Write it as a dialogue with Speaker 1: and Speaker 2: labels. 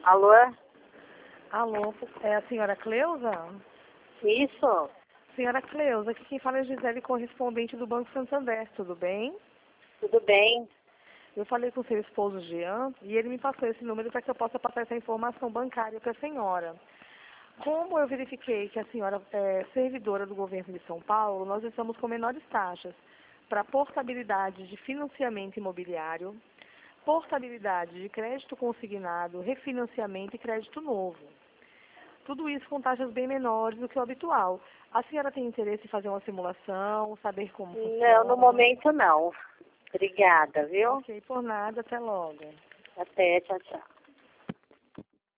Speaker 1: Alô?
Speaker 2: Alô, é a senhora Cleusa?
Speaker 1: Isso?
Speaker 2: Senhora Cleusa, aqui quem fala é Gisele, correspondente do Banco Santander, tudo bem?
Speaker 1: Tudo bem?
Speaker 2: Eu falei com o seu esposo Jean e ele me passou esse número para que eu possa passar essa informação bancária para a senhora. Como eu verifiquei que a senhora é servidora do governo de São Paulo, nós estamos com menores taxas para portabilidade de financiamento imobiliário, portabilidade de crédito consignado, refinanciamento e crédito novo. Tudo isso com taxas bem menores do que o habitual. A senhora tem interesse em fazer uma simulação, saber como funciona?
Speaker 1: Não, no momento não. Obrigada, viu?
Speaker 2: Ok, por nada, até logo.
Speaker 1: Até, tchau, tchau.